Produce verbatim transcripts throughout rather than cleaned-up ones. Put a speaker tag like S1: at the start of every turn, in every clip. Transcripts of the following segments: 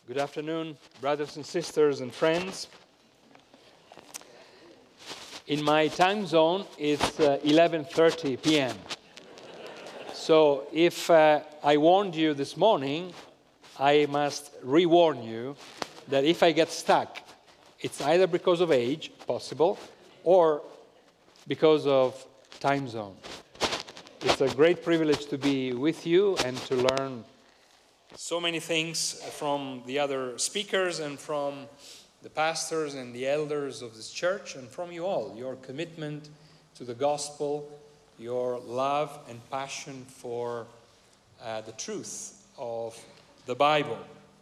S1: Good afternoon, brothers and sisters and friends. In my time zone, it's uh, eleven thirty p m So if uh, I warned you this morning, I must re-warn you that if I get stuck, it's either because of age, possible, or because of time zone. It's a great privilege to be with you and to learn so many things from the other speakers and from the pastors and the elders of this church and from you all, your commitment to the gospel, your love and passion for uh, the truth of the Bible.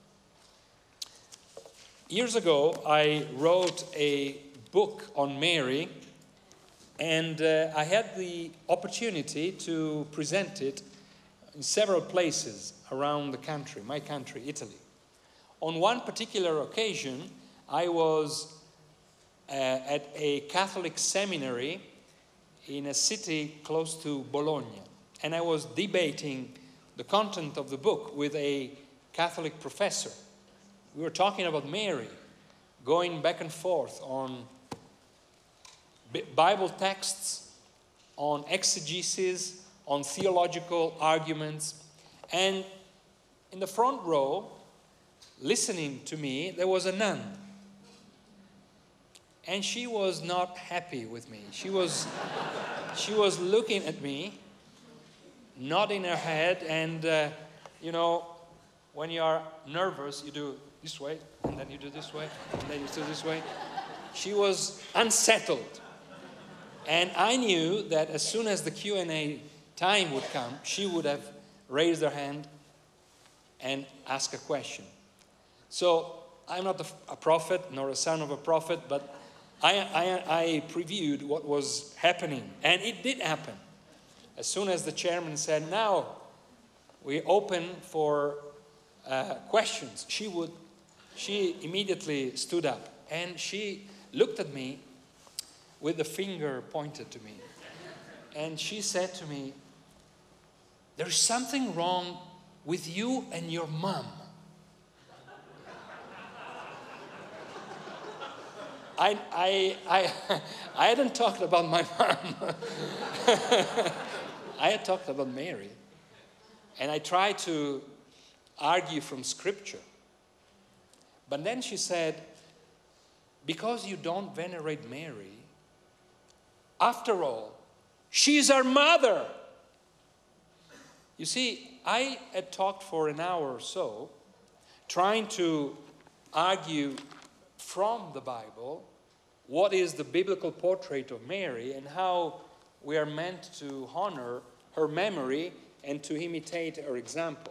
S1: Years ago, I wrote a book on Mary, and uh, I had the opportunity to present it in several places around the country, my country, Italy. On one particular occasion, I was uh, at a Catholic seminary in a city close to Bologna, and I was debating the content of the book with a Catholic professor. We were talking about Mary, going back and forth on Bible texts, on exegesis, on theological arguments, and in the front row, listening to me, there was a nun. And she was not happy with me. She was, she was looking at me, nodding her head, and, uh, you know, when you are nervous, you do this way, and then you do this way, and then you do this way. She was unsettled. And I knew that as soon as the Q and A time would come, she would have raised her hand and asked a question. So I'm not a, a prophet, nor a son of a prophet, but I, I, I previewed what was happening, and it did happen. As soon as the chairman said, now we open for uh, questions, she would, she immediately stood up, and she looked at me with the finger pointed to me. And she said to me, "There's something wrong with you and your mom." I, I, I, I hadn't talked about my mom. I had talked about Mary. And I tried to argue from Scripture. But then she said, "Because you don't venerate Mary, after all, she's our mother." You see, I had talked for an hour or so, trying to argue from the Bible what is the biblical portrait of Mary and how we are meant to honor her memory and to imitate her example.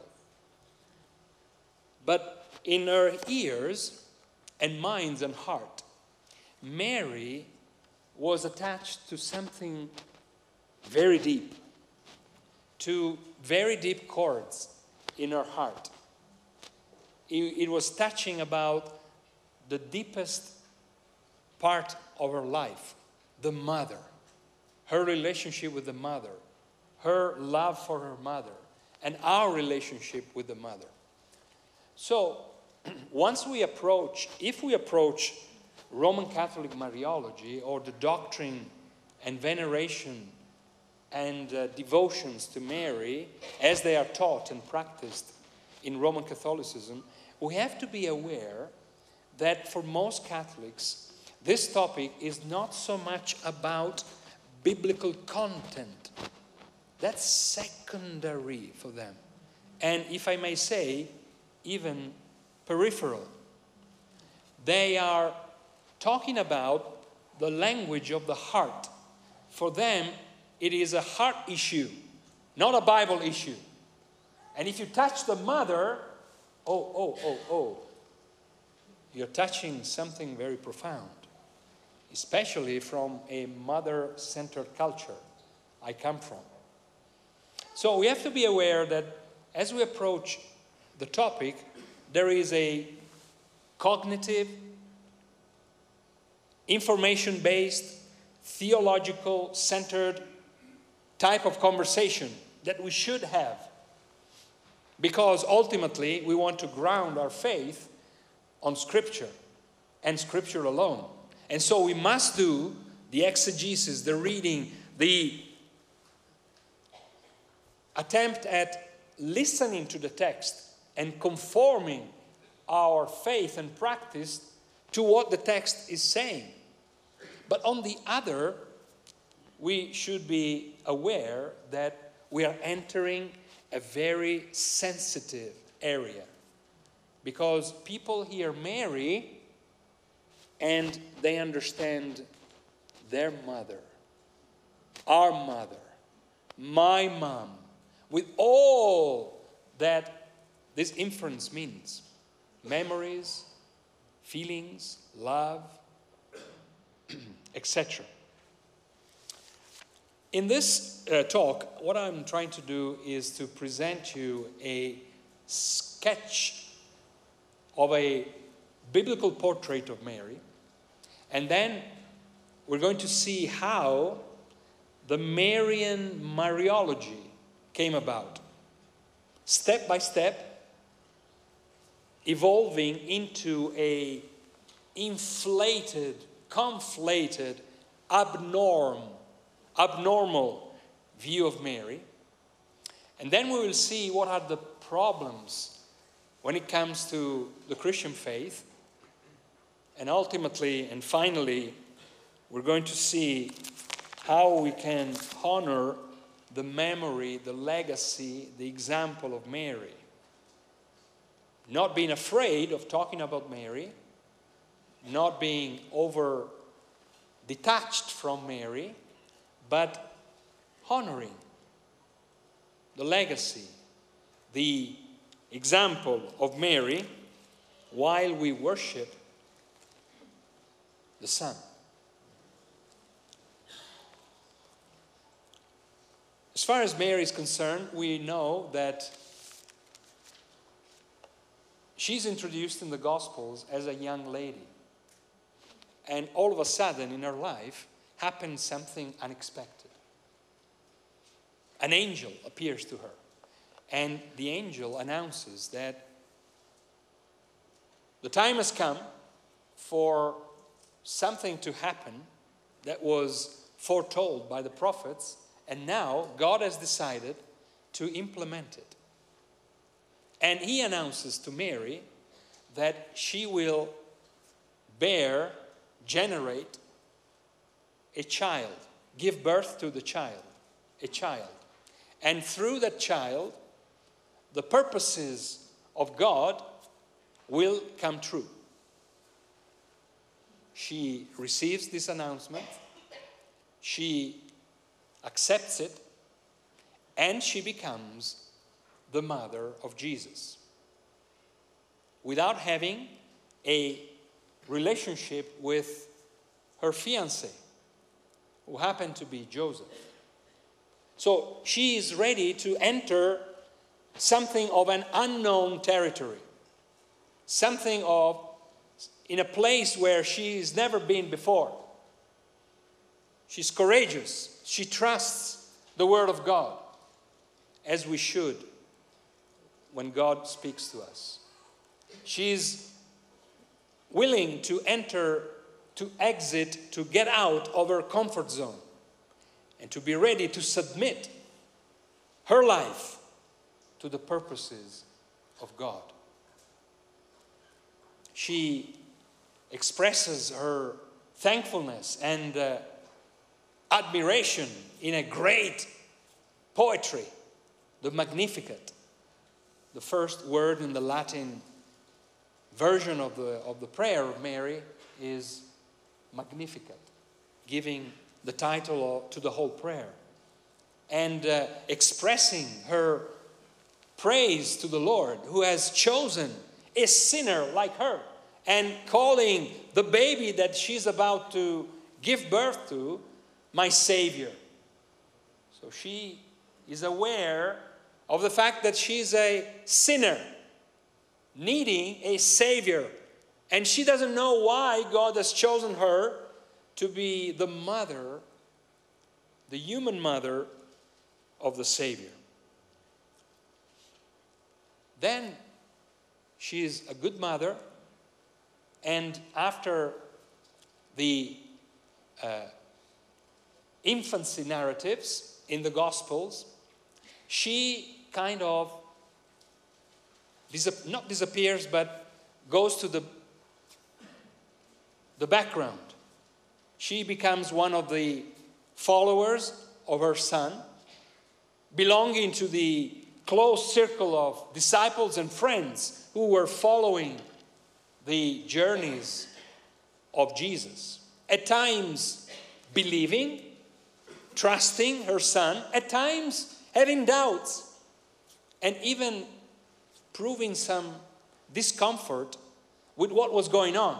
S1: But in her ears and minds and heart, Mary was attached to something very deep, to very deep chords in her heart. It, it was touching about the deepest part of her life, the mother, her relationship with the mother, her love for her mother, and our relationship with the mother. So, once we approach, if we approach Roman Catholic Mariology, or the doctrine and veneration and uh, devotions to Mary, as they are taught and practiced in Roman Catholicism, we have to be aware that for most Catholics, this topic is not so much about biblical content. That's secondary for them. And if I may say, even peripheral. They are talking about the language of the heart. For them, it is a heart issue, not a Bible issue. And if you touch the mother, oh, oh, oh, oh, you're touching something very profound, especially from a mother-centered culture I come from. So we have to be aware that as we approach the topic, there is a cognitive, information-based, theological-centered type of conversation that we should have, because ultimately we want to ground our faith on Scripture and Scripture alone. And so we must do the exegesis, the reading, the attempt at listening to the text and conforming our faith and practice to what the text is saying. But on the other, we should be aware that we are entering a very sensitive area, because people hear Mary and they understand their mother, our mother, my mom, with all that this inference means. Memories, feelings, love, et cetera. In this uh, talk, what I'm trying to do is to present you a sketch of a biblical portrait of Mary, and then we're going to see how the Marian Mariology came about, step by step, evolving into a inflated, conflated, abnorm, abnormal view of Mary. And then we will see what are the problems when it comes to the Christian faith. And ultimately and finally, we're going to see how we can honor the memory, the legacy, the example of Mary. Not being afraid of talking about Mary, not being over detached from Mary, but honoring the legacy, the example of Mary while we worship the Son. As far as Mary is concerned, we know that she's introduced in the Gospels as a young lady. And all of a sudden in her life happens something unexpected. An angel appears to her. And the angel announces that the time has come for something to happen that was foretold by the prophets. And now God has decided to implement it. And he announces to Mary that she will bear, generate a child, give birth to the child, a child. And through that child, the purposes of God will come true. She receives this announcement, she accepts it, and she becomes the mother of Jesus, without having a relationship with her fiancé, who happened to be Joseph. So she is ready to enter something of an unknown territory, something of in a place where she's never been before. She's courageous. She trusts the Word of God, as we should when God speaks to us. She's willing to enter, to exit, to get out of her comfort zone, and to be ready to submit her life to the purposes of God. She expresses her thankfulness and uh, admiration in a great poetry, the Magnificat. The first word in the Latin version of the, of the prayer of Mary is Magnificat, giving the title of, to the whole prayer, and uh, expressing her praise to the Lord, who has chosen a sinner like her, and calling the baby that she's about to give birth to my Savior. So she is aware of the fact that she's a sinner, needing a Savior. And she doesn't know why God has chosen her to be the mother, the human mother of the Savior. Then she is a good mother, And after the uh, infancy narratives in the Gospels, she kind of, dis- not disappears, but goes to the, the background. She becomes one of the followers of her son, belonging to the close circle of disciples and friends who were following the journeys of Jesus. At times believing, trusting her son, at times having doubts, and even proving some discomfort with what was going on.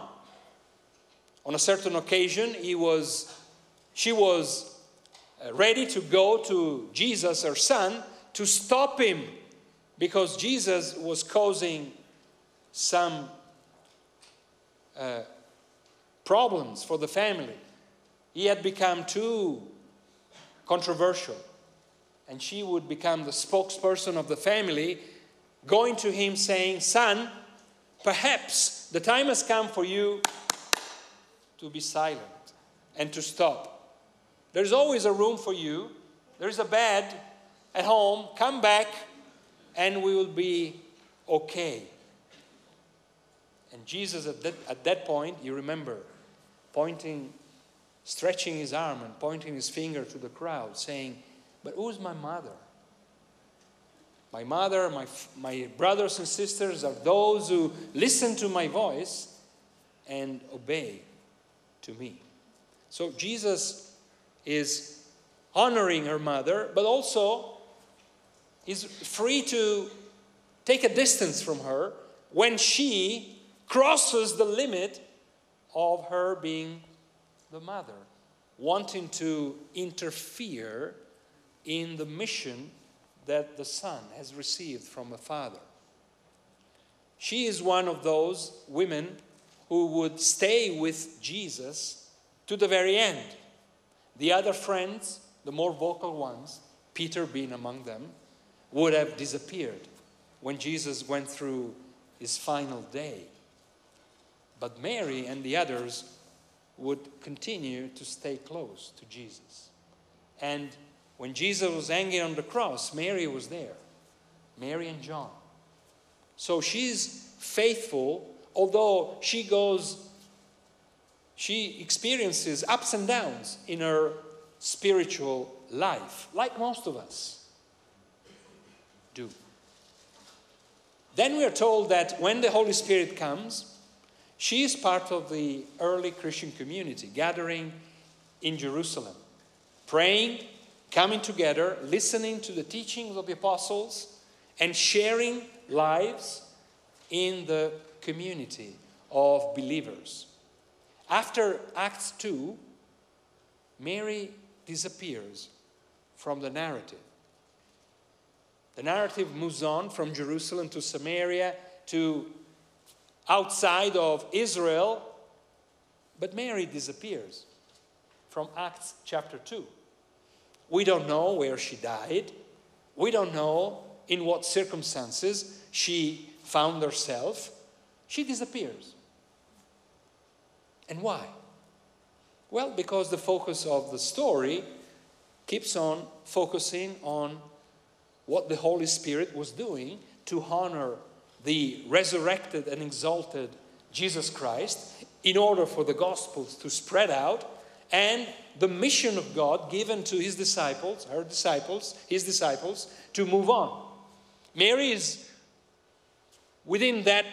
S1: On a certain occasion, he was, she was ready to go to Jesus, her son, to stop him because Jesus was causing some uh, problems for the family. He had become too controversial, and she would become the spokesperson of the family, going to him saying, "Son, perhaps the time has come for you to be silent and to stop. There's always a room for you. There's a bed at home. Come back and we will be okay." And Jesus at that, at that point, you remember, pointing, stretching his arm and pointing his finger to the crowd, saying, "But who's my mother? My mother, my, my brothers and sisters are those who listen to my voice and obey to me." So Jesus is honoring her mother, but also is free to take a distance from her when she crosses the limit of her being the mother, wanting to interfere in the mission that the son has received from the father. She is one of those women who would stay with Jesus to the very end. The other friends, the more vocal ones, Peter being among them, would have disappeared when Jesus went through his final day. But Mary and the others would continue to stay close to Jesus. And when Jesus was hanging on the cross, Mary was there. Mary and John. So she's faithful, although she goes, she experiences ups and downs in her spiritual life, like most of us do. Then we are told that when the Holy Spirit comes, she is part of the early Christian community, gathering in Jerusalem, praying, coming together, listening to the teachings of the apostles, and sharing lives in the community of believers. After Acts two, Mary disappears from the narrative. The narrative moves on from Jerusalem to Samaria to outside of Israel, but Mary disappears from Acts chapter two. We don't know where she died. We don't know in what circumstances she found herself. She disappears. And why? Well, because the focus of the story keeps on focusing on what the Holy Spirit was doing to honor the resurrected and exalted Jesus Christ in order for the Gospels to spread out and the mission of God given to his disciples, her disciples, his disciples, to move on. Mary is within that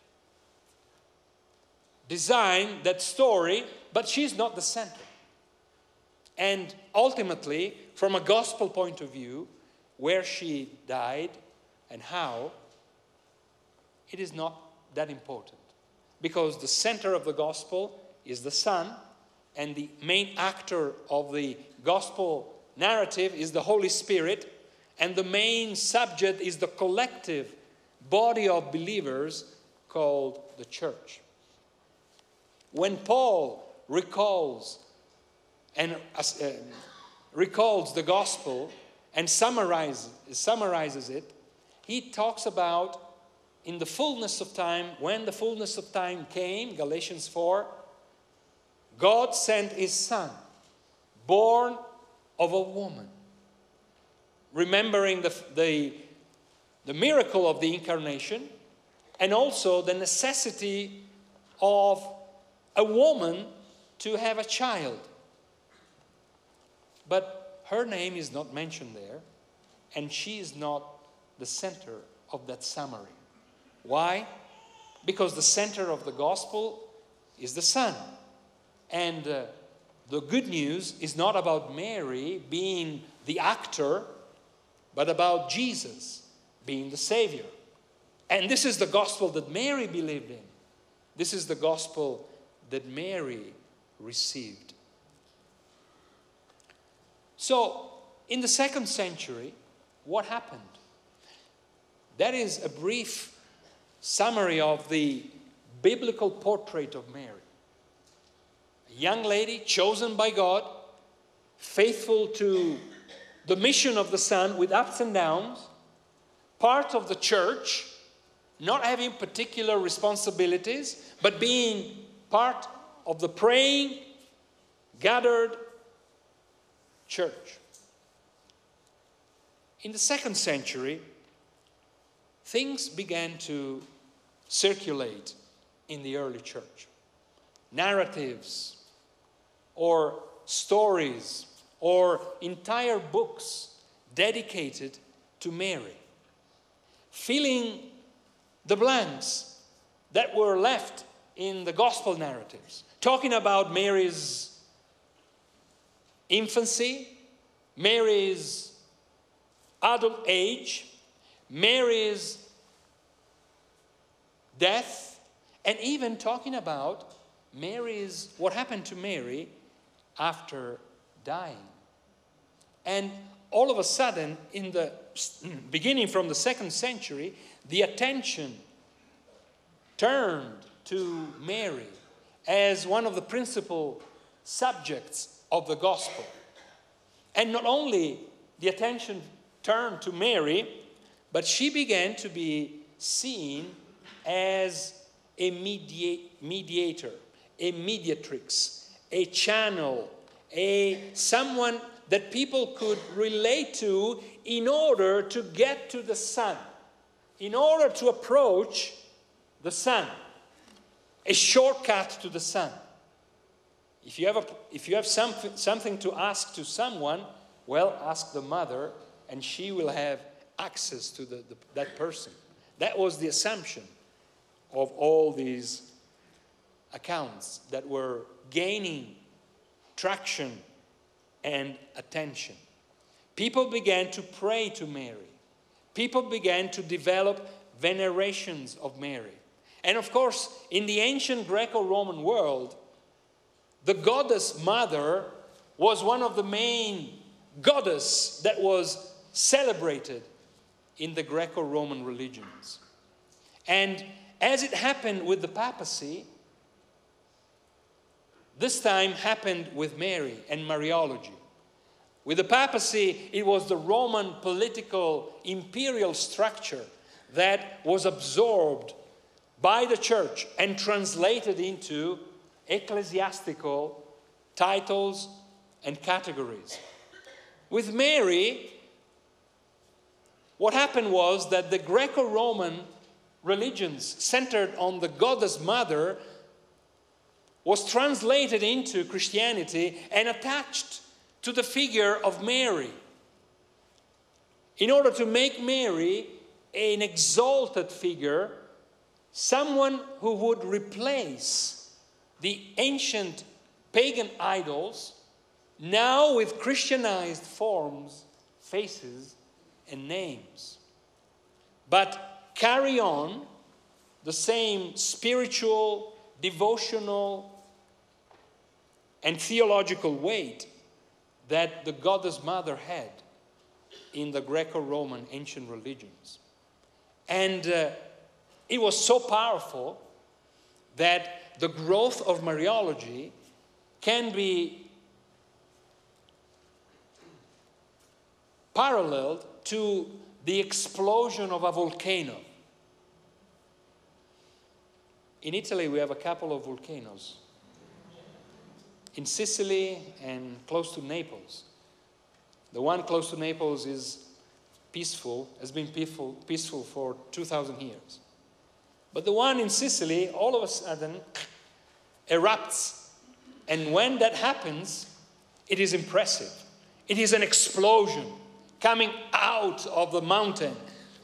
S1: design, that story, but she's not the center. And ultimately, from a gospel point of view, where she died and how, it is not that important. Because the center of the gospel is the Son, and the main actor of the gospel narrative is the Holy Spirit, and the main subject is the collective body of believers called the church. When Paul recalls and uh, recalls the gospel and summarizes, summarizes it, he talks about in the fullness of time, when the fullness of time came, Galatians four, God sent his Son, born of a woman. Remembering the, the, the miracle of the incarnation, and also the necessity of a woman to have a child. But her name is not mentioned there, and she is not the center of that summary. Why? Because the center of the gospel is the Son. And uh, the good news is not about Mary being the actor, but about Jesus being the Savior. And this is the gospel that Mary believed in. This is the gospel that Mary received. So, in the second century, what happened? That is a brief summary of the biblical portrait of Mary. A young lady chosen by God, faithful to the mission of the Son with ups and downs, part of the church, not having particular responsibilities, but being part of the praying, gathered church. In the second century, things began to circulate in the early church. Narratives or stories or entire books dedicated to Mary, filling the blanks that were left in the gospel narratives, talking about Mary's infancy, Mary's adult age, Mary's death, and even talking about Mary's, what happened to Mary after dying. And all of a sudden, in the beginning from the second century, the attention turned to Mary as one of the principal subjects of the gospel. And not only the attention turned to Mary, but she began to be seen as a mediate, mediator, a mediatrix, a channel, a someone that people could relate to in order to get to the Son, in order to approach the Son, a shortcut to the Son. If you have, a, if you have something, something to ask to someone, well, ask the mother, and she will have access to the, the, that person. That was the assumption of all these accounts that were gaining traction and attention. People began to pray to Mary. People began to develop venerations of Mary. And of course, in the ancient Greco-Roman world, the goddess mother was one of the main goddess that was celebrated in the Greco-Roman religions. And as it happened with the papacy, this time happened with Mary and Mariology. With the papacy, it was the Roman political imperial structure that was absorbed by the church and translated into ecclesiastical titles and categories. With Mary, what happened was that the Greco-Roman religions centered on the goddess mother was translated into Christianity and attached to the figure of Mary, in order to make Mary an exalted figure, someone who would replace the ancient pagan idols, now with Christianized forms, faces, and names, but carry on the same spiritual, devotional, and theological weight that the goddess mother had in the Greco-Roman ancient religions. And uh, it was so powerful that the growth of Mariology can be paralleled to the explosion of a volcano. In Italy, we have a couple of volcanoes. In Sicily and close to Naples. The one close to Naples is peaceful, has been peaceful, peaceful for two thousand years. But the one in Sicily, all of a sudden, erupts. And when that happens, it is impressive. It is an explosion coming out of the mountain.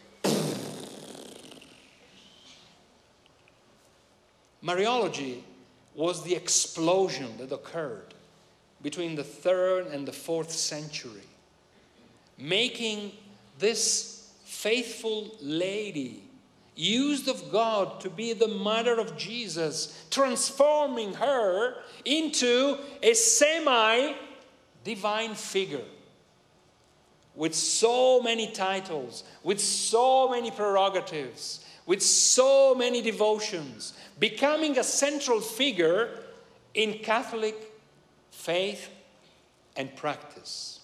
S1: Mariology was the explosion that occurred between the third and the fourth century, making this faithful lady used of God to be the mother of Jesus, transforming her into a semi-divine figure with so many titles, with so many prerogatives, with so many devotions, becoming a central figure in Catholic faith and practice.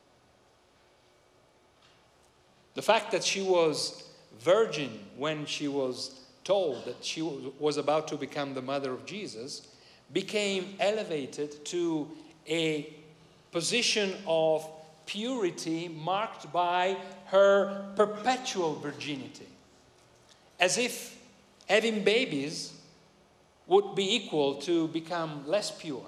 S1: The fact that she was virgin when she was told that she was about to become the mother of Jesus became elevated to a position of purity marked by her perpetual virginity, as if having babies would be equal to become less pure.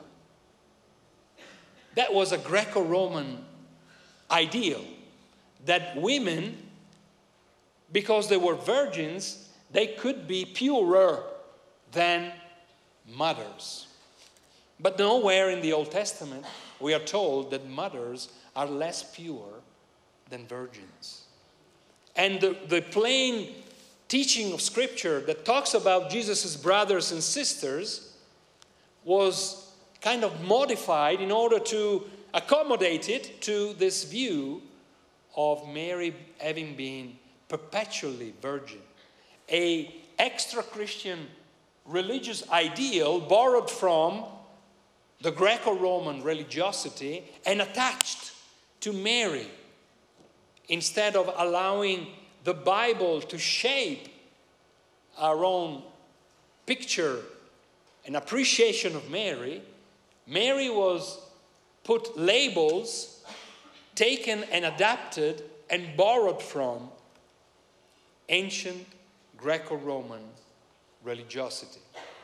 S1: That was a Greco-Roman ideal, that women, because they were virgins, they could be purer than mothers. But nowhere in the Old Testament we are told that mothers are less pure than virgins. And the, the plain teaching of Scripture that talks about Jesus' brothers and sisters was kind of modified in order to accommodate it to this view of Mary having been perpetually virgin. A extra-Christian religious ideal borrowed from the Greco-Roman religiosity and attached to Mary, instead of allowing the Bible to shape our own picture and appreciation of Mary. Mary was put labels, taken and adapted and borrowed from ancient Greco-Roman religiosity.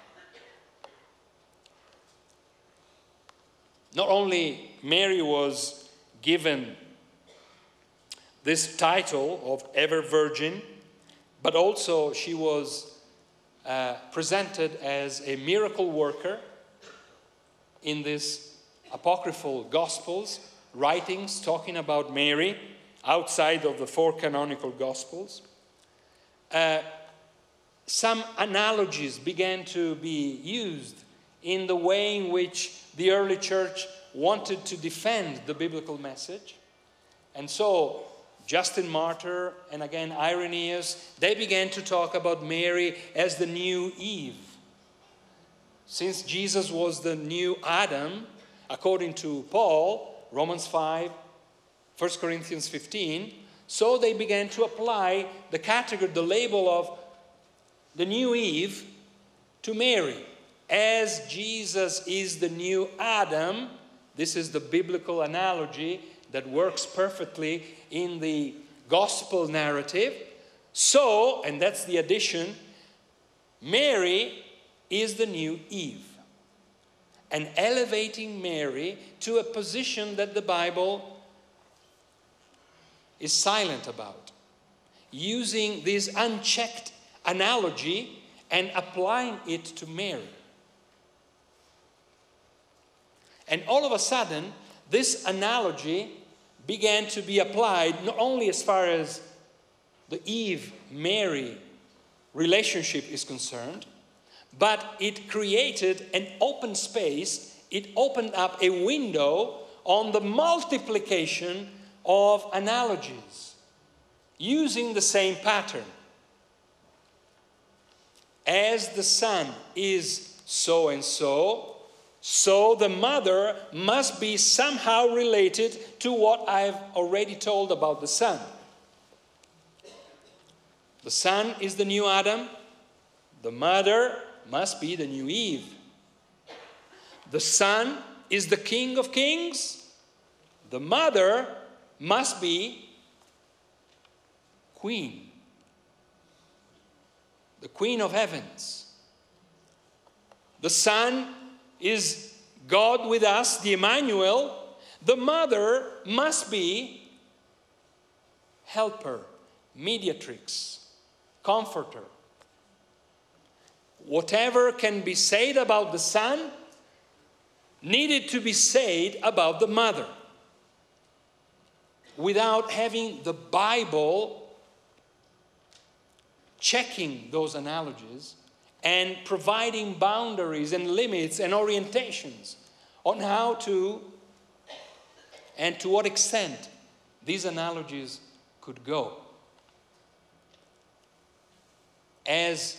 S1: Not only Mary was given this title of ever virgin, but also she was uh, presented as a miracle worker in these apocryphal Gospels, writings talking about Mary outside of the four canonical Gospels. Uh, some analogies began to be used in the way in which the early church wanted to defend the biblical message. And so Justin Martyr and again Irenaeus, they began to talk about Mary as the new Eve. Since Jesus was the new Adam, according to Paul, Romans five, First Corinthians fifteen, so they began to apply the category, the label of the new Eve to Mary. As Jesus is the new Adam, this is the biblical analogy that works perfectly in the gospel narrative. So, and that's the addition, Mary is the new Eve. And elevating Mary to a position that the Bible is silent about. Using this unchecked analogy and applying it to Mary. And all of a sudden, this analogy began to be applied not only as far as the Eve-Mary relationship is concerned, but it created an open space. It opened up a window on the multiplication of analogies using the same pattern. As the son is so and so, so the mother must be somehow related to what I've already told about the son. The son is the new Adam. The mother must be the new Eve. The Son is the King of Kings. The mother must be Queen. The Queen of Heavens. The Son is God with us, the Emmanuel. The mother must be helper, mediatrix, comforter. Whatever can be said about the Son needed to be said about the mother, without having the Bible checking those analogies and providing boundaries and limits and orientations on how to and to what extent these analogies could go. As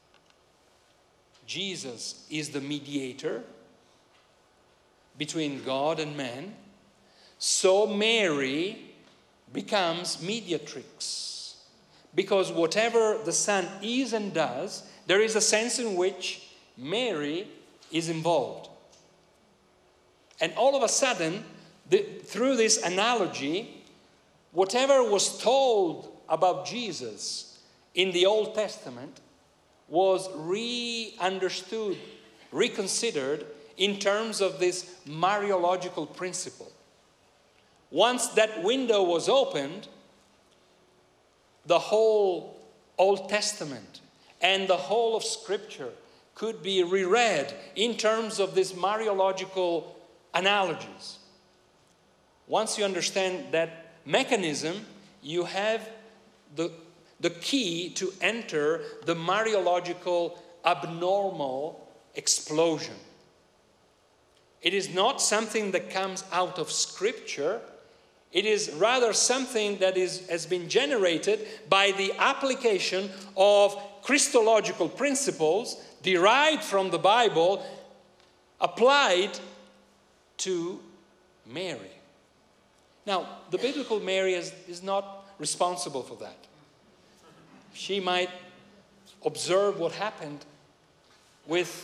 S1: Jesus is the mediator between God and man, so Mary becomes mediatrix. Because whatever the Son is and does, there is a sense in which Mary is involved. And all of a sudden, the, through this analogy, whatever was told about Jesus in the Old Testament was re-understood, reconsidered in terms of this Mariological principle. Once that window was opened, the whole Old Testament and the whole of Scripture could be reread in terms of this Mariological analogies. Once you understand that mechanism, you have the, the key to enter the Mariological abnormal explosion. It is not something that comes out of Scripture. It is rather something that is, has been generated by the application of Christological principles derived from the Bible, applied to Mary. Now, the biblical Mary is, is not responsible for that. She might observe what happened with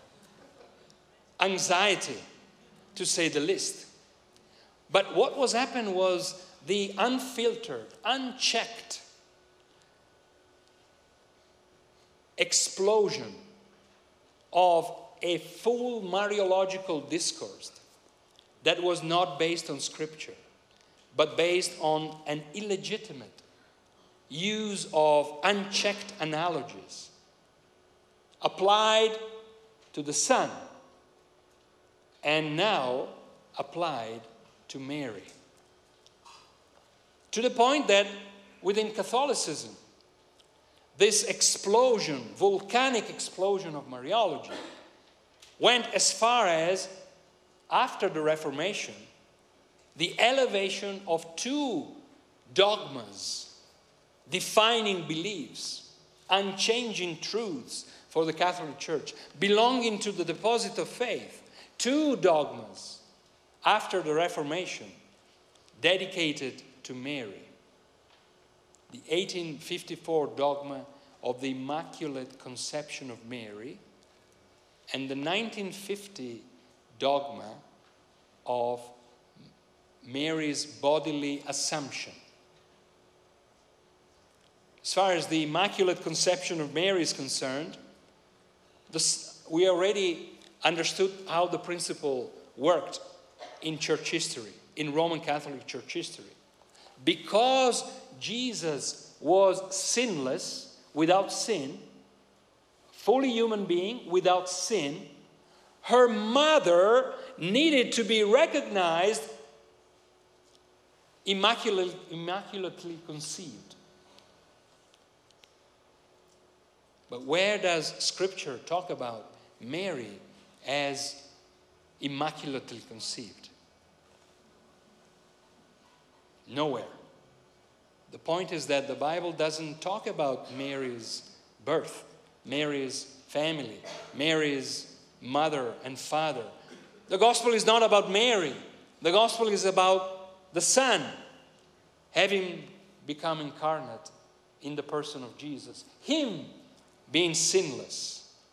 S1: anxiety, to say the least. But what was happened was the unfiltered, unchecked explosion of a full Mariological discourse that was not based on Scripture, but based on an illegitimate use of unchecked analogies applied to the Son, and now applied to Mary. To the point that within Catholicism, this explosion, volcanic explosion of Mariology, went as far as, after the Reformation, the elevation of two dogmas, defining beliefs, unchanging truths for the Catholic Church, belonging to the deposit of faith. Two dogmas after the Reformation dedicated to Mary. The eighteen fifty-four dogma of the Immaculate Conception of Mary and the nineteen fifty dogma of Mary's bodily assumption. As far as the Immaculate Conception of Mary is concerned, this, we already understood how the principle worked in church history, in Roman Catholic Church history. Because Jesus was sinless, without sin, fully human being, without sin, her mother needed to be recognized immaculate, immaculately conceived. But where does Scripture talk about Mary as immaculately conceived? Nowhere. The point is that the Bible doesn't talk about Mary's birth, Mary's family, Mary's mother and father. The gospel is not about Mary. The gospel is about the Son having become incarnate in the person of Jesus. Him being sinless.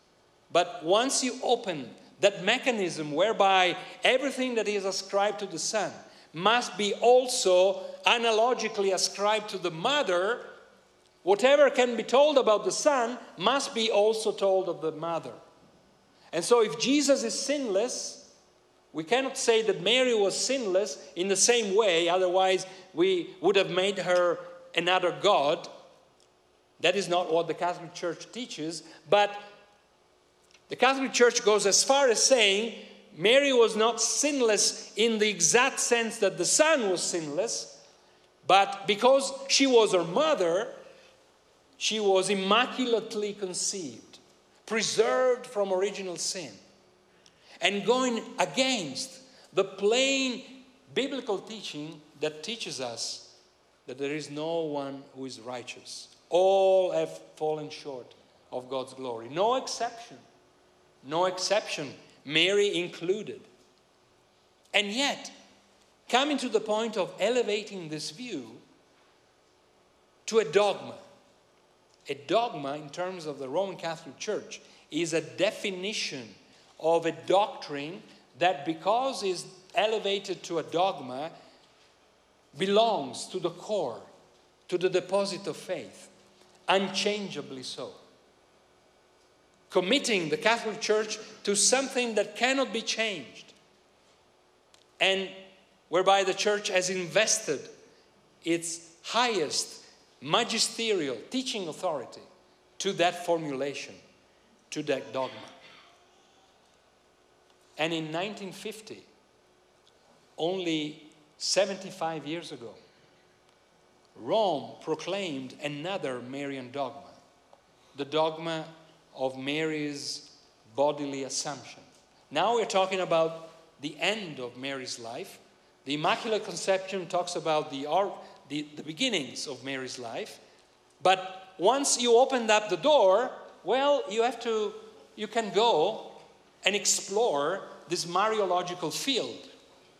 S1: But once you open that mechanism whereby everything that is ascribed to the Son must be also analogically ascribed to the Mother, whatever can be told about the Son must be also told of the Mother. And so if Jesus is sinless, we cannot say that Mary was sinless in the same way, otherwise we would have made her another God. That is not what the Catholic Church teaches, but the Catholic Church goes as far as saying Mary was not sinless in the exact sense that the Son was sinless, but because she was her mother, she was immaculately conceived, preserved from original sin, and going against the plain biblical teaching that teaches us that there is no one who is righteous. All have fallen short of God's glory. No exception. No exception. Mary included. And yet, coming to the point of elevating this view to a dogma. A dogma, in terms of the Roman Catholic Church, is a definition of a doctrine that, because is elevated to a dogma, belongs to the core, to the deposit of faith, unchangeably so. Committing the Catholic Church to something that cannot be changed, and whereby the Church has invested its highest magisterial teaching authority to that formulation, to that dogma. And in nineteen fifty, only seventy-five years ago, Rome proclaimed another Marian dogma, the dogma of Mary's bodily assumption. Now we're talking about the end of Mary's life. The Immaculate Conception talks about the, the, the beginnings of Mary's life. But once you opened up the door, well, you have to, you can go and explore this Mariological field.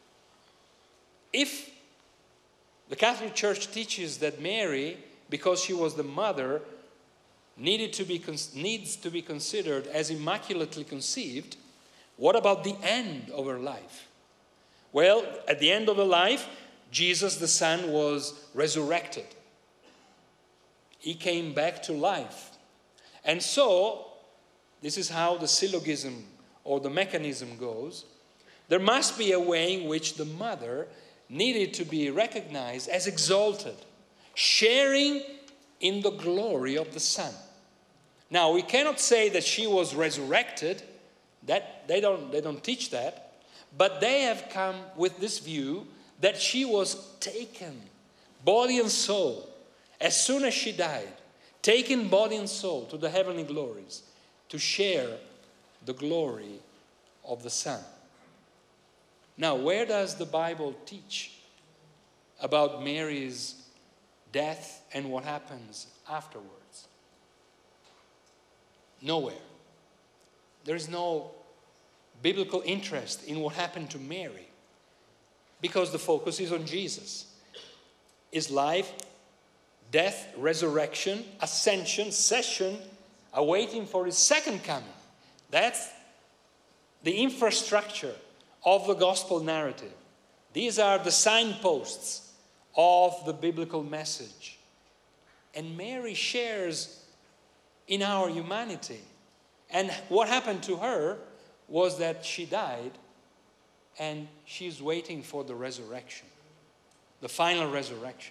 S1: If the Catholic Church teaches that Mary, because she was the mother, needed to be, needs to be considered as immaculately conceived, what about the end of her life? Well, at the end of her life, Jesus the Son was resurrected. He came back to life. And so, this is how the syllogism or the mechanism goes. There must be a way in which the mother needed to be recognized as exalted, sharing in the glory of the Son. Now, we cannot say that she was resurrected. That, they don't, they don't teach that. But they have come with this view that she was taken, body and soul, as soon as she died, taken body and soul to the heavenly glories to share the glory of the Son. Now, where does the Bible teach about Mary's death and what happens afterwards? Nowhere. There is no biblical interest in what happened to Mary because the focus is on Jesus. His life, death, resurrection, ascension, session, awaiting for his second coming. That's the infrastructure of the gospel narrative. These are the signposts of the biblical message. And Mary shares in our humanity. And what happened to her was that she died and she's waiting for the resurrection, the final resurrection.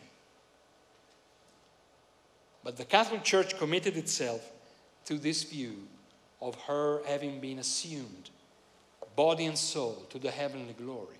S1: But the Catholic Church committed itself to this view of her having been assumed, body and soul, to the heavenly glory.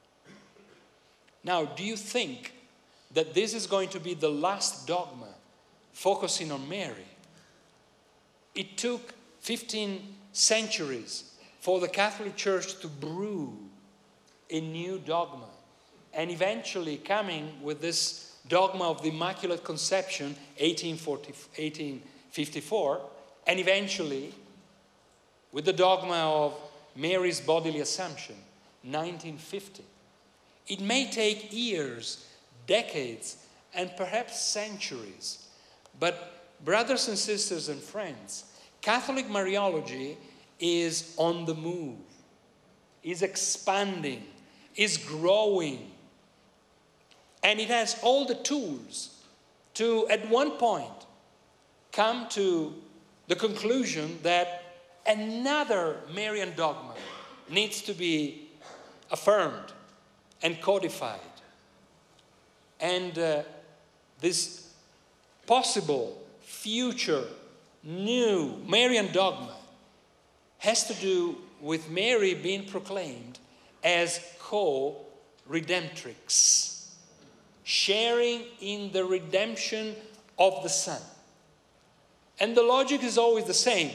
S1: Now, do you think that this is going to be the last dogma focusing on Mary? It took fifteen centuries for the Catholic Church to brew a new dogma, and eventually coming with this dogma of the Immaculate Conception, eighteen fifty-four, and eventually with the dogma of Mary's bodily assumption, nineteen fifty. It may take years, decades, and perhaps centuries, but brothers and sisters and friends, Catholic Mariology is on the move, is expanding, is growing. And it has all the tools to, at one point, come to the conclusion that another Marian dogma needs to be affirmed and codified. And uh, this possible future new Marian dogma has to do with Mary being proclaimed as co-redemptrix, sharing in the redemption of the Son. And the logic is always the same.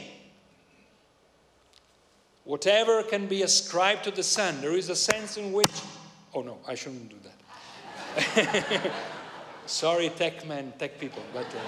S1: Whatever can be ascribed to the Son, there is a sense in which... Oh no, I shouldn't do that. Sorry, tech men, tech people, but... Uh,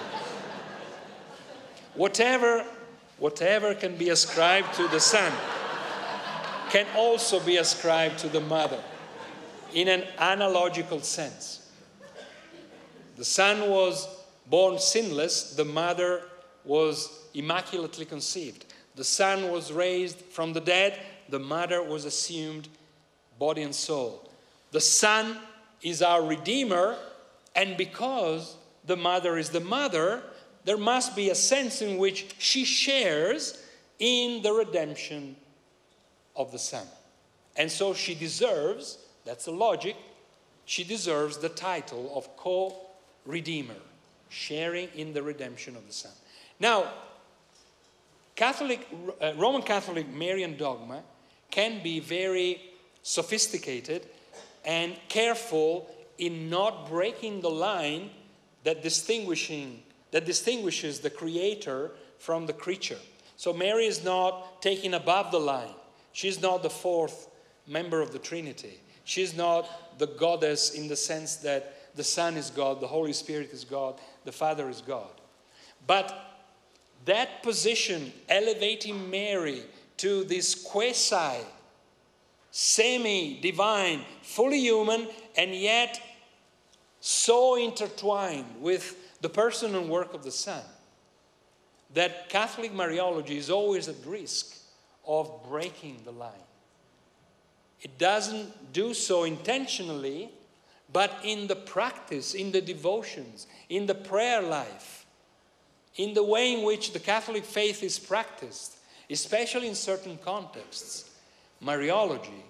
S1: whatever, whatever can be ascribed to the Son can also be ascribed to the Mother in an analogical sense. The Son was born sinless, the Mother was immaculately conceived. The Son was raised from the dead, the Mother was assumed body and soul. The Son is our Redeemer, and because the Mother is the Mother, there must be a sense in which she shares in the redemption of the Son. And so she deserves, that's the logic, she deserves the title of co-redeemer, sharing in the redemption of the Son. Now, Catholic, uh, Roman Catholic Marian dogma can be very sophisticated and careful in not breaking the line that distinguishing that distinguishes the Creator from the creature. So Mary is not taken above the line. She's not the fourth member of the Trinity. She's not the goddess in the sense that the Son is God, the Holy Spirit is God, the Father is God. But that position, elevating Mary to this quasi, semi-divine, fully human, and yet so intertwined with the person and work of the Son, that Catholic Mariology is always at risk of breaking the line. It doesn't do so intentionally, but in the practice, in the devotions, in the prayer life, in the way in which the Catholic faith is practiced, especially in certain contexts, Mariology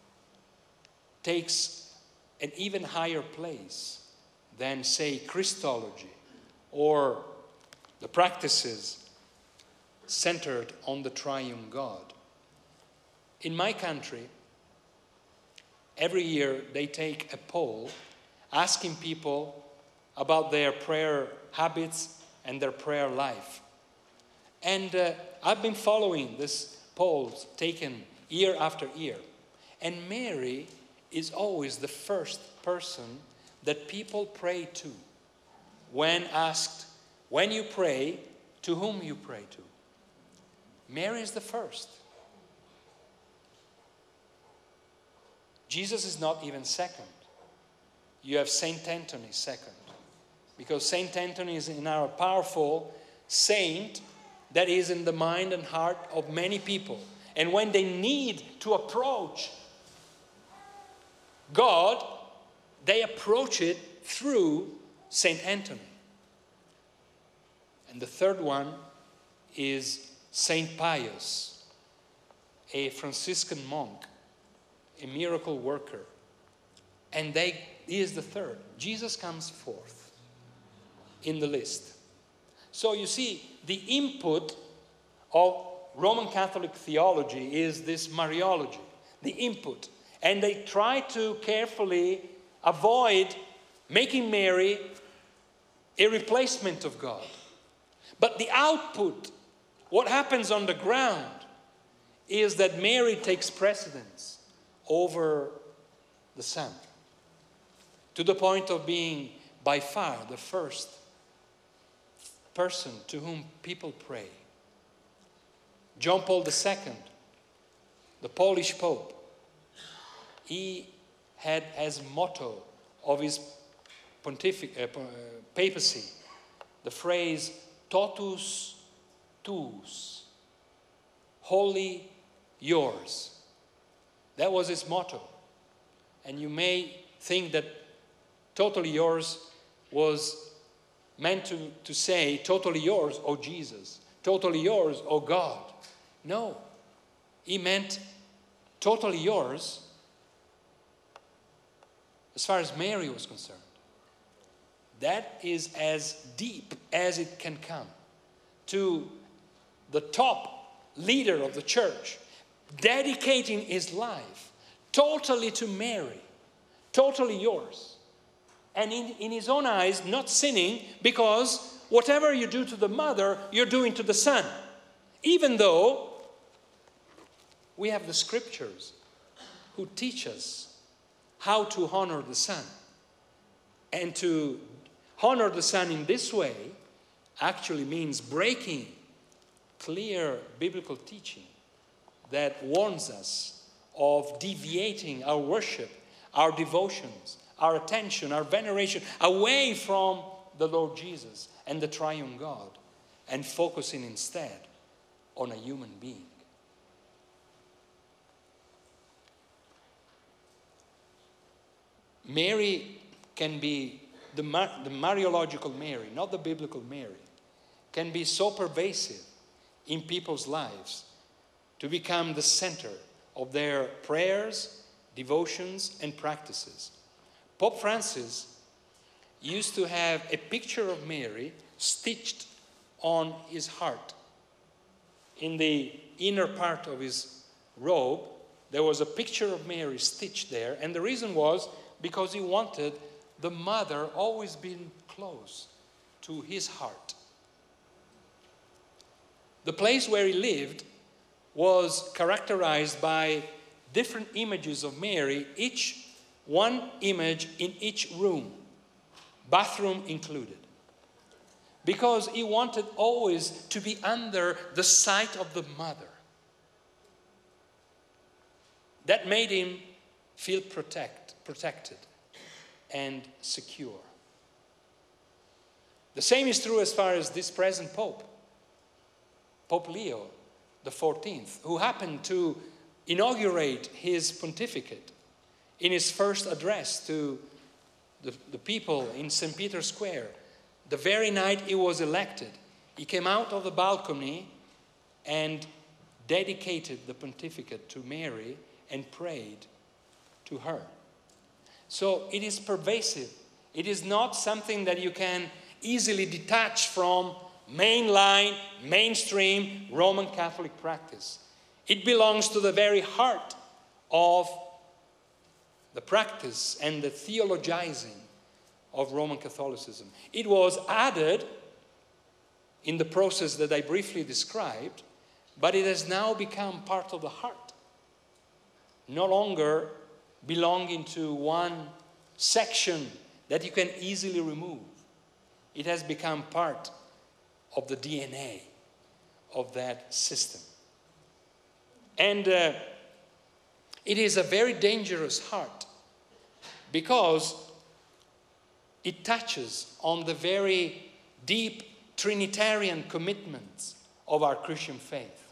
S1: takes an even higher place than, say, Christology or the practices centered on the triune God. In my country, every year they take a poll asking people about their prayer habits and their prayer life. And uh, I've been following these polls taken year after year. And Mary is always the first person that people pray to when asked, when you pray, to whom you pray to. Mary is the first. Jesus is not even second. You have Saint Anthony second. Because Saint Anthony is in our powerful saint that is in the mind and heart of many people. And when they need to approach God, they approach it through Saint Anthony. And the third one is Saint Pius, a Franciscan monk, a miracle worker. And they, he is the third. Jesus comes fourth in the list. So you see, the input of Roman Catholic theology is this Mariology, the input. And they try to carefully avoid making Mary a replacement of God. But the output, what happens on the ground, is that Mary takes precedence over the Son, to the point of being by far the first person to whom people pray. John Paul the Second, the Polish Pope, he had as motto of his pontific, uh, papacy the phrase totus tuus, wholly yours. That was his motto. And you may think that totally yours was meant to, to say, totally yours, O Jesus. Totally yours, O God. No. He meant totally yours as far as Mary was concerned. That is as deep as it can come. To the top leader of the church, dedicating his life totally to Mary, totally yours. And in, in his own eyes, not sinning, because whatever you do to the mother, you're doing to the son. Even though we have the scriptures who teach us how to honor the son. And to honor the son in this way actually means breaking clear biblical teaching that warns us of deviating our worship, our devotions, our attention, our veneration away from the Lord Jesus and the triune God, and focusing instead on a human being. Mary can be, the, Mar the Mariological Mary, not the biblical Mary, can be so pervasive in people's lives to become the center of their prayers, devotions, and practices. Pope Francis used to have a picture of Mary stitched on his heart. In the inner part of his robe, there was a picture of Mary stitched there, and the reason was because he wanted the mother always being close to his heart. The place where he lived was characterized by different images of Mary, each one image in each room, bathroom included. Because he wanted always to be under the sight of the mother. That made him feel protect, protected and secure. The same is true as far as this present Pope, Pope Leo the fourteenth, who happened to inaugurate his pontificate in his first address to the, the people in Saint Peter's Square. The very night he was elected, he came out of the balcony and dedicated the pontificate to Mary and prayed to her. So it is pervasive. It is not something that you can easily detach from mainline, mainstream Roman Catholic practice. It belongs to the very heart of the practice and the theologizing of Roman Catholicism. It was added in the process that I briefly described, but it has now become part of the heart, no longer belonging to one section that you can easily remove. It has become part of the D N A of that system. And uh, it is a very dangerous heart because it touches on the very deep Trinitarian commitments of our Christian faith.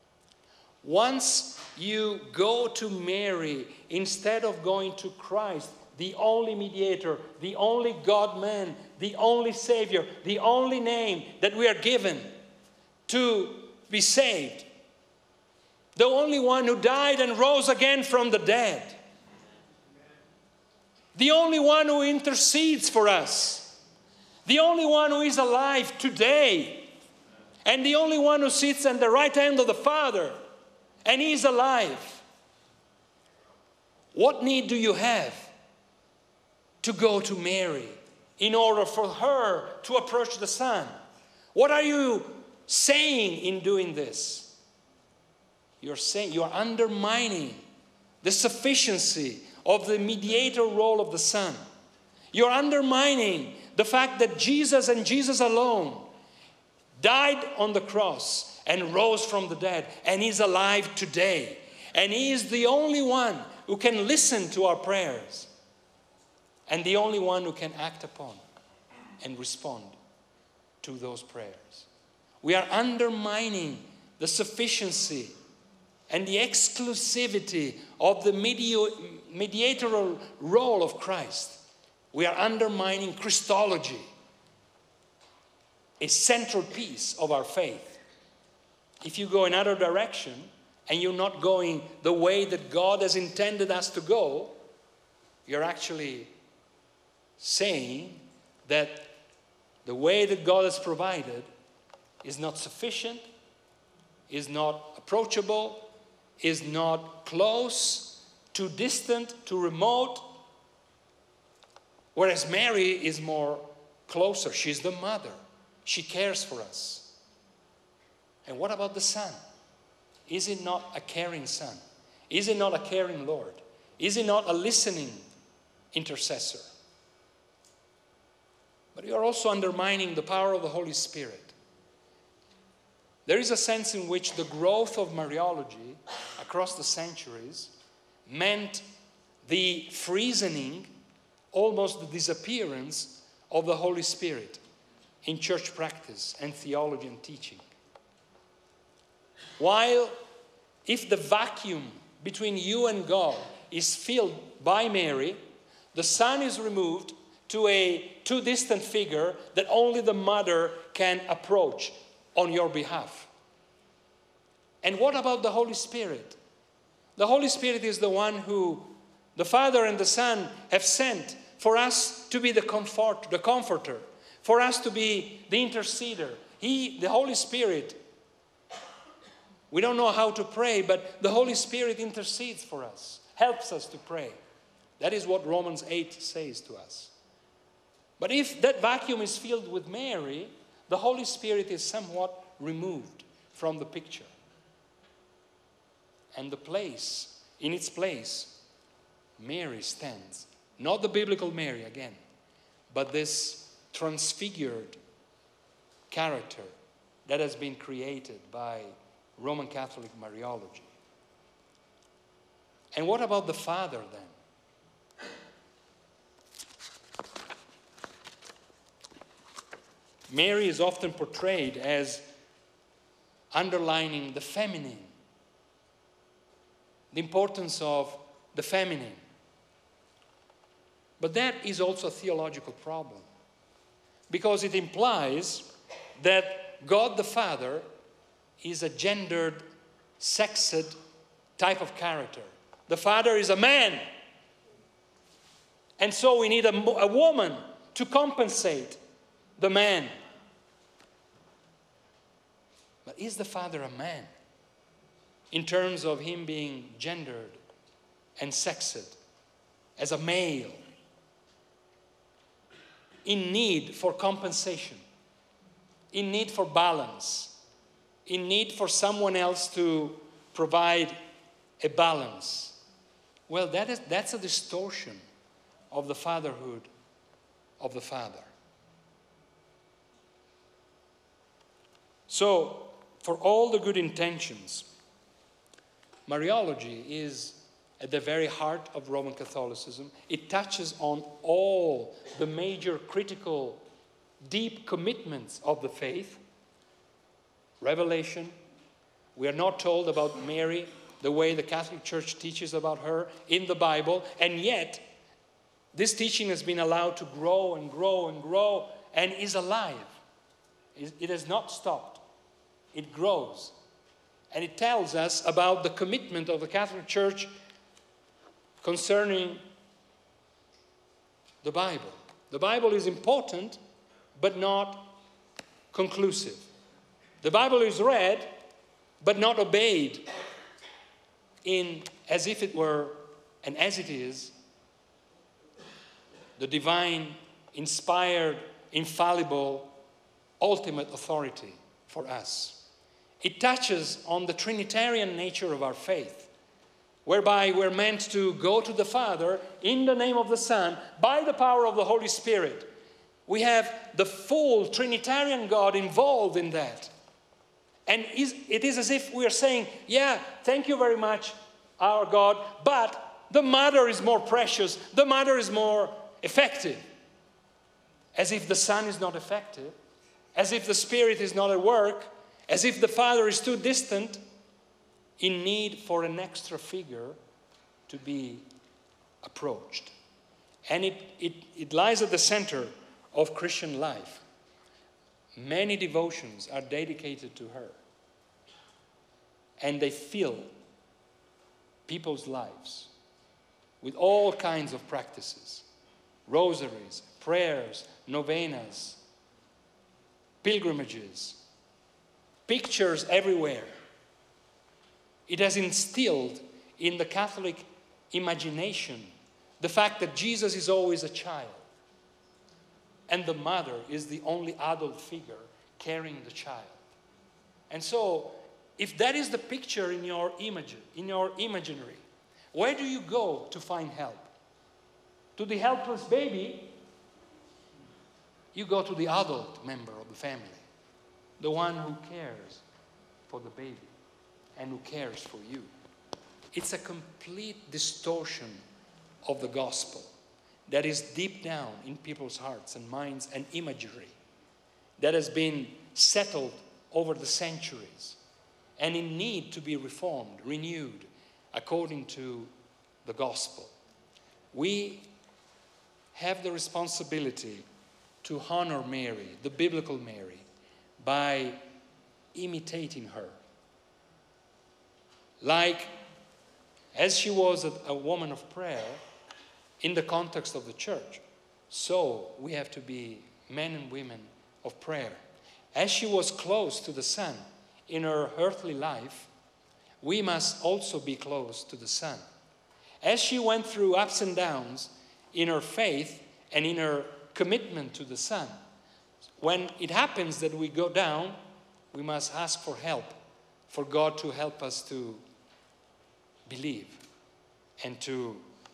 S1: Once you go to Mary instead of going to Christ, the only mediator, the only God-man, the only Savior, the only name that we are given to be saved, the only one who died and rose again from the dead, the only one who intercedes for us, the only one who is alive today, and the only one who sits at the right hand of the Father, and He is alive. What need do you have to go to Mary in order for her to approach the Son? What are you saying in doing this? You're saying, you're undermining the sufficiency of the mediator role of the Son. You're undermining the fact that Jesus and Jesus alone died on the cross and rose from the dead, and He's alive today. And He is the only one who can listen to our prayers, and the only one who can act upon and respond to those prayers. We are undermining the sufficiency and the exclusivity of the medio- mediatorial role of Christ, we are undermining Christology, a central piece of our faith. If you go another direction and you're not going the way that God has intended us to go, you're actually saying that the way that God has provided is not sufficient, is not approachable, is not close, too distant, too remote. Whereas Mary is more closer. She's the mother. She cares for us. And what about the Son? Is he not a caring Son? Is he not a caring Lord? Is he not a listening intercessor? But you are also undermining the power of the Holy Spirit. There is a sense in which the growth of Mariology across the centuries meant the freezing, almost the disappearance of the Holy Spirit in church practice and theology and teaching. While if the vacuum between you and God is filled by Mary, the Son is removed to a too distant figure that only the mother can approach on your behalf. And what about the Holy Spirit? The Holy Spirit is the one who the Father and the Son have sent for us to be the comfort, the comforter, for us to be the interceder. He, the Holy Spirit, we don't know how to pray, but the Holy Spirit intercedes for us, helps us to pray. That is what Romans eight says to us. But if that vacuum is filled with Mary, the Holy Spirit is somewhat removed from the picture. And the place, in its place, Mary stands. Not the biblical Mary again, but this transfigured character that has been created by Roman Catholic Mariology. And what about the Father then? Mary is often portrayed as underlining the feminine, the importance of the feminine. But that is also a theological problem, because it implies that God the Father is a gendered, sexed type of character. The Father is a man. And so we need a, a woman to compensate the man. But is the Father a man in terms of him being gendered and sexed as a male, in need for compensation, in need for balance, in need for someone else to provide a balance? Well, that is, that's a distortion of the fatherhood of the Father. So, for all the good intentions, Mariology is at the very heart of Roman Catholicism. It touches on all the major critical, deep commitments of the faith. Revelation. We are not told about Mary the way the Catholic Church teaches about her in the Bible, and yet this teaching has been allowed to grow and grow and grow and is alive. It has not stopped. It grows. And it tells us about the commitment of the Catholic Church concerning the Bible. The Bible is important, but not conclusive. The Bible is read, but not obeyed in as if it were, and as it is, the divine, inspired, infallible, ultimate authority for us. It touches on the Trinitarian nature of our faith, whereby we're meant to go to the Father in the name of the Son by the power of the Holy Spirit. We have the full Trinitarian God involved in that. And it is as if we are saying, yeah, thank you very much, our God, but the Mother is more precious, the Mother is more effective. As if the Son is not effective, as if the Spirit is not at work, as if the Father is too distant, in need for an extra figure to be approached. And it, it, it lies at the center of Christian life. Many devotions are dedicated to her. And they fill people's lives with all kinds of practices. Rosaries, prayers, novenas, pilgrimages, pictures everywhere. It has instilled in the Catholic imagination the fact that Jesus is always a child and the mother is the only adult figure carrying the child. And so, if that is the picture in your image, in your imaginary, where do you go to find help? To the helpless baby? You go to the adult member of the family, the one who cares for the baby and who cares for you. It's a complete distortion of the gospel that is deep down in people's hearts and minds and imagery that has been settled over the centuries and in need to be reformed, renewed according to the gospel. We have the responsibility to honor Mary, the biblical Mary, by imitating her. Like, as she was a, a woman of prayer in the context of the church, so we have to be men and women of prayer. As she was close to the Son in her earthly life, we must also be close to the Son. As she went through ups and downs in her faith and in her commitment to the Son, when it happens that we go down, we must ask for help, for God to help us to believe and to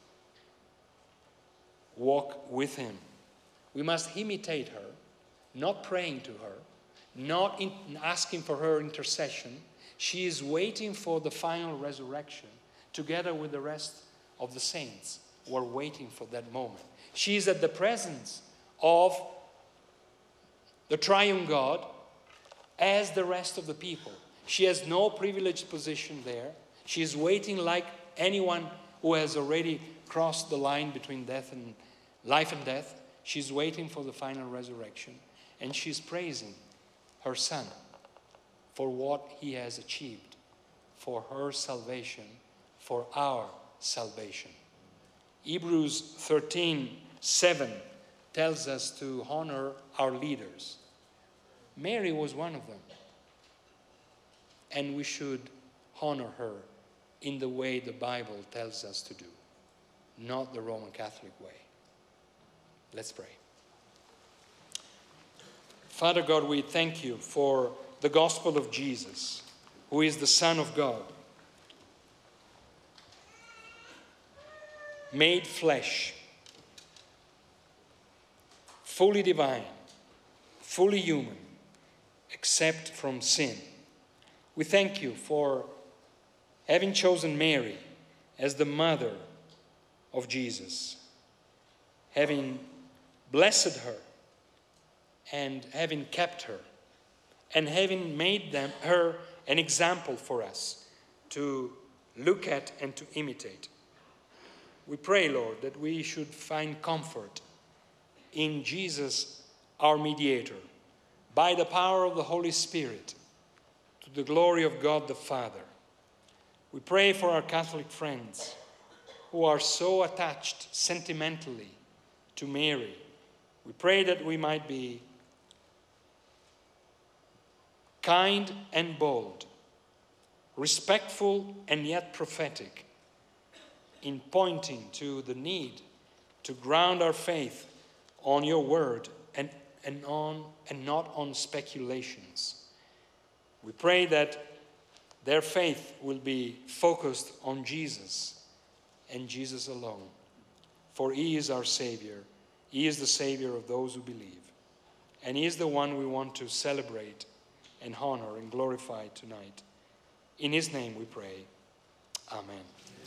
S1: walk with Him. We must imitate her, not praying to her, not in asking for her intercession. She is waiting for the final resurrection together with the rest of the saints who are waiting for that moment. She is at the presence of the triune God as the rest of the people. She has no privileged position there. She is waiting like anyone who has already crossed the line between death and life and death. She's waiting for the final resurrection, and she's praising her Son for what He has achieved, for her salvation, for our salvation. Hebrews thirteen seven tells us to honor our leaders. Mary was one of them, and we should honor her in the way the Bible tells us to do, not the Roman Catholic way. Let's pray. Father God, we thank you for the gospel of Jesus, who is the Son of God, made flesh, fully divine, fully human, except from sin. We thank you for having chosen Mary as the mother of Jesus, having blessed her and having kept her, and having made them, her an example for us to look at and to imitate. We pray, Lord, that we should find comfort in Jesus, our mediator, by the power of the Holy Spirit, to the glory of God the Father. We pray for our Catholic friends who are so attached sentimentally to Mary. We pray that we might be kind and bold, respectful and yet prophetic, in pointing to the need to ground our faith on your word and, and, on, and not on speculations. We pray that their faith will be focused on Jesus and Jesus alone, for He is our Savior. He is the Savior of those who believe, and He is the one we want to celebrate and honor and glorify tonight. In His name we pray. Amen.